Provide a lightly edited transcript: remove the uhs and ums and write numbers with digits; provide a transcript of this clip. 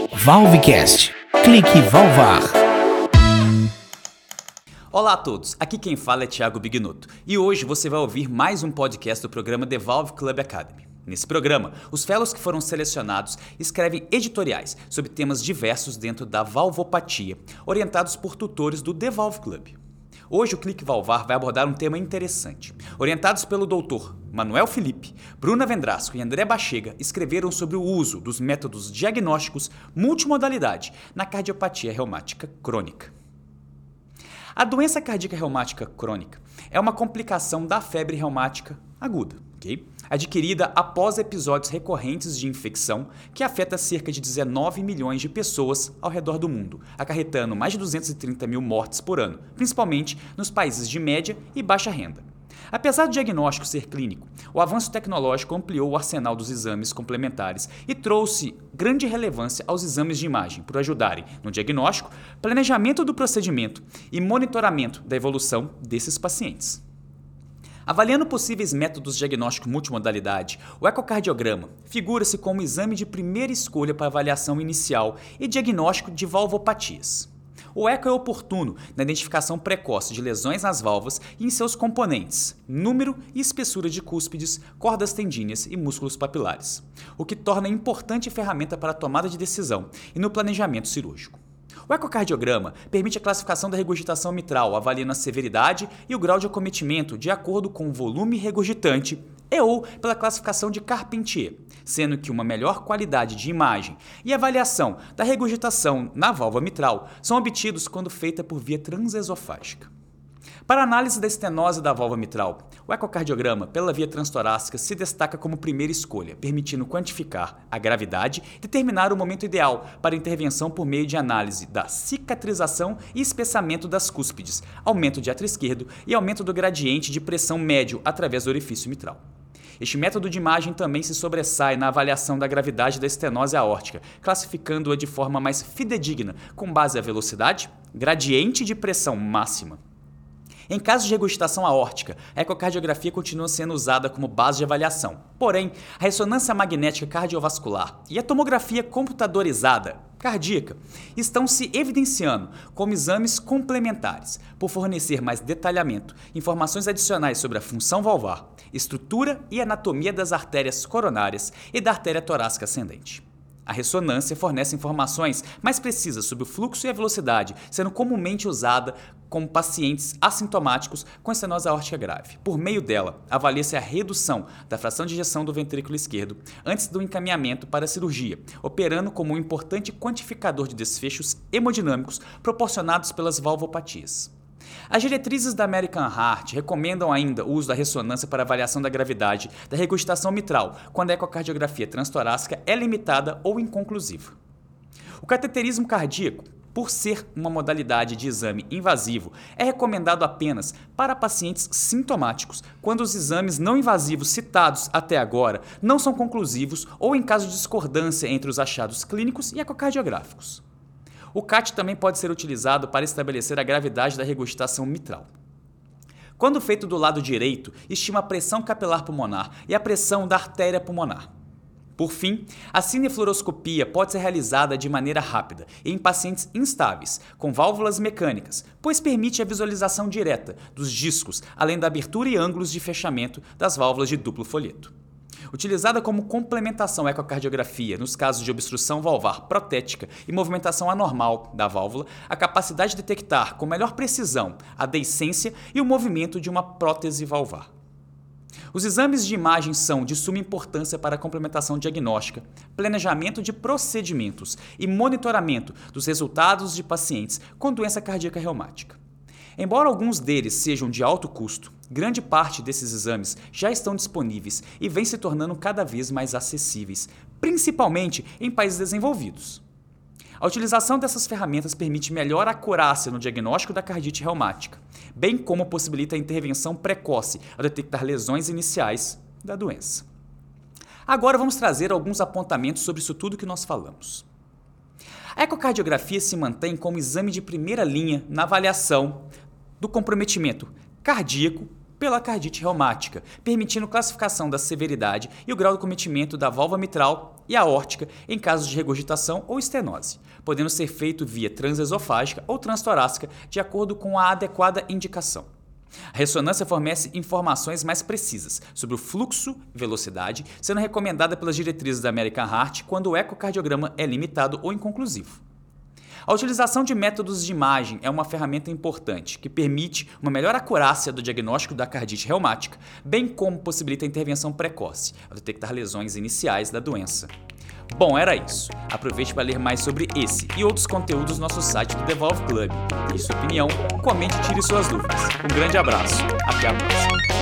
Valvecast. Clique Valvar. Olá a todos, aqui quem fala é Thiago Bignotto e hoje você vai ouvir mais um podcast do programa The Valve Club Academy. Nesse programa, os fellows que foram selecionados escrevem editoriais sobre temas diversos dentro da valvopatia, orientados por tutores do The Valve Club. Hoje o Clique Valvar vai abordar um tema interessante. Orientados pelo Dr. Manuel Felipe, Bruna Vendrasco e André Bachega, escreveram sobre o uso dos métodos diagnósticos multimodalidade na cardiopatia reumática crônica. A doença cardíaca reumática crônica é uma complicação da febre reumática aguda, adquirida após episódios recorrentes de infecção que afeta cerca de 19 milhões de pessoas ao redor do mundo, acarretando mais de 230 mil mortes por ano, principalmente nos países de média e baixa renda. Apesar do diagnóstico ser clínico, o avanço tecnológico ampliou o arsenal dos exames complementares e trouxe grande relevância aos exames de imagem por ajudarem no diagnóstico, planejamento do procedimento e monitoramento da evolução desses pacientes. Avaliando possíveis métodos diagnóstico multimodalidade, o ecocardiograma figura-se como exame de primeira escolha para avaliação inicial e diagnóstico de valvopatias. O eco é oportuno na identificação precoce de lesões nas válvulas e em seus componentes, número e espessura de cúspides, cordas tendíneas e músculos papilares, o que torna importante ferramenta para a tomada de decisão e no planejamento cirúrgico. O ecocardiograma permite a classificação da regurgitação mitral, avaliando a severidade e o grau de acometimento de acordo com o volume regurgitante ou pela classificação de Carpentier, sendo que uma melhor qualidade de imagem e avaliação da regurgitação na válvula mitral são obtidos quando feita por via transesofágica. Para a análise da estenose da válvula mitral, o ecocardiograma pela via transtorácica se destaca como primeira escolha, permitindo quantificar a gravidade e determinar o momento ideal para intervenção por meio de análise da cicatrização e espessamento das cúspides, aumento de átrio esquerdo e aumento do gradiente de pressão médio através do orifício mitral. Este método de imagem também se sobressai na avaliação da gravidade da estenose aórtica, classificando-a de forma mais fidedigna, com base à velocidade, gradiente de pressão máxima. Em caso de regurgitação aórtica, a ecocardiografia continua sendo usada como base de avaliação. Porém, a ressonância magnética cardiovascular e a tomografia computadorizada cardíaca estão se evidenciando como exames complementares, por fornecer mais detalhamento, informações adicionais sobre a função valvar, estrutura e anatomia das artérias coronárias e da artéria torácica ascendente. A ressonância fornece informações mais precisas sobre o fluxo e a velocidade, sendo comumente usada com pacientes assintomáticos com estenose aórtica grave. Por meio dela, avalia-se a redução da fração de ejeção do ventrículo esquerdo antes do encaminhamento para a cirurgia, operando como um importante quantificador de desfechos hemodinâmicos proporcionados pelas valvopatias. As diretrizes da American Heart recomendam ainda o uso da ressonância para avaliação da gravidade da regurgitação mitral, quando a ecocardiografia transtorácica é limitada ou inconclusiva. O cateterismo cardíaco, por ser uma modalidade de exame invasivo, é recomendado apenas para pacientes sintomáticos, quando os exames não invasivos citados até agora não são conclusivos ou em caso de discordância entre os achados clínicos e ecocardiográficos. O CAT também pode ser utilizado para estabelecer a gravidade da regurgitação mitral. Quando feito do lado direito, estima a pressão capilar pulmonar e a pressão da artéria pulmonar. Por fim, a cinefluoroscopia pode ser realizada de maneira rápida em pacientes instáveis, com válvulas mecânicas, pois permite a visualização direta dos discos, além da abertura e ângulos de fechamento das válvulas de duplo folheto. Utilizada como complementação à ecocardiografia nos casos de obstrução valvar protética e movimentação anormal da válvula, a capacidade de detectar com melhor precisão a deiscência e o movimento de uma prótese valvar. Os exames de imagem são de suma importância para a complementação diagnóstica, planejamento de procedimentos e monitoramento dos resultados de pacientes com doença cardíaca reumática. Embora alguns deles sejam de alto custo, grande parte desses exames já estão disponíveis e vêm se tornando cada vez mais acessíveis, principalmente em países desenvolvidos. A utilização dessas ferramentas permite melhor acurácia no diagnóstico da cardite reumática, bem como possibilita a intervenção precoce ao detectar lesões iniciais da doença. Agora vamos trazer alguns apontamentos sobre isso tudo que nós falamos. A ecocardiografia se mantém como exame de primeira linha na avaliação do comprometimento cardíaco pela cardite reumática, permitindo classificação da severidade e o grau de cometimento da válvula mitral e aórtica em casos de regurgitação ou estenose, podendo ser feito via transesofágica ou transtorácica de acordo com a adequada indicação. A ressonância fornece informações mais precisas sobre o fluxo e velocidade, sendo recomendada pelas diretrizes da American Heart quando o ecocardiograma é limitado ou inconclusivo. A utilização de métodos de imagem é uma ferramenta importante que permite uma melhor acurácia do diagnóstico da cardite reumática, bem como possibilita a intervenção precoce, ao detectar lesões iniciais da doença. Bom, era isso. Aproveite para ler mais sobre esse e outros conteúdos no nosso site do The Valve Club. Deixe sua opinião, comente e tire suas dúvidas. Um grande abraço. Até a próxima.